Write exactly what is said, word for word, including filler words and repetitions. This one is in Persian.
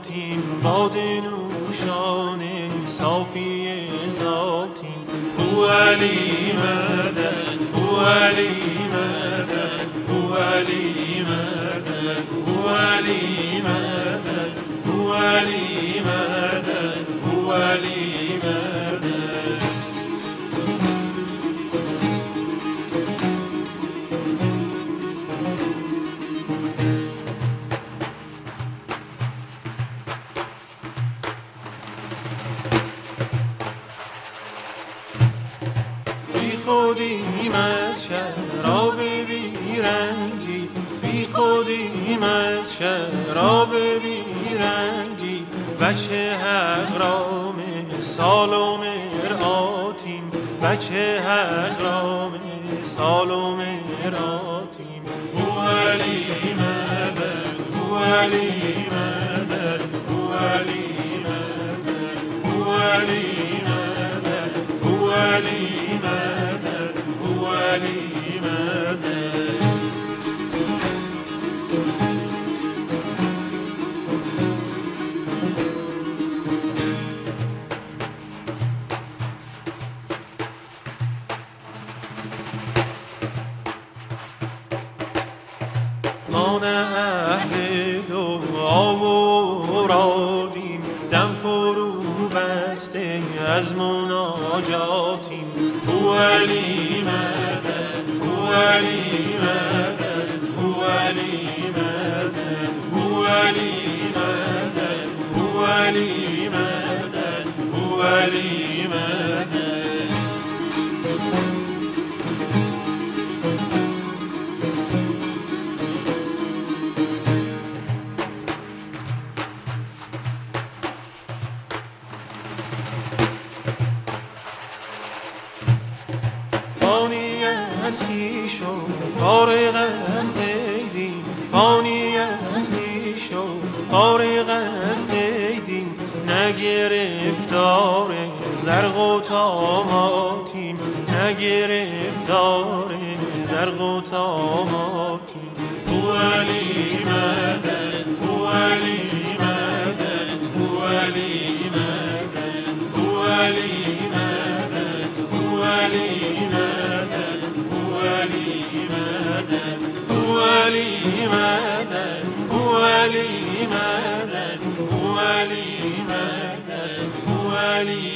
ذاتیم، باده نوشان صافی ذاتیم. هو علی مدد، هو علی مدد، هو علی مدد، هو علی مدد، هو علی مدد، هو علی مدد. بی خودیم از شراب بیرنگی، بی خودیم از شراب بیرنگی، بچه حق را مثال و مرآتیم، بچه حق را مثال و مرآتیم. هو علی مدد، هو علی مدد، هو علی مدد، هو علی مدد، هو علی مدد، هو علی مدد. ما نه اهل دعا و مرادیم، دم فرو بسته از مناجاتیم. هو علی مدد، هو علی مدد، هو علی مدد، هو علی مدد، هو علی مدد، هو علی مدد. فانی از خویش و فارغ از قیدیم، فانی از خویش و فارغ از قیدیم، نه گرفتار زرق و طاماتیم، نه گرفتار زرق و طاماتیم. هو علی مدد، هو علی مدد، هو علی مدد، هو علی مدد، هو علی مدد، هو علی مدد، هو علی مدد، هو علی مدد، هو علی مدد، هو علی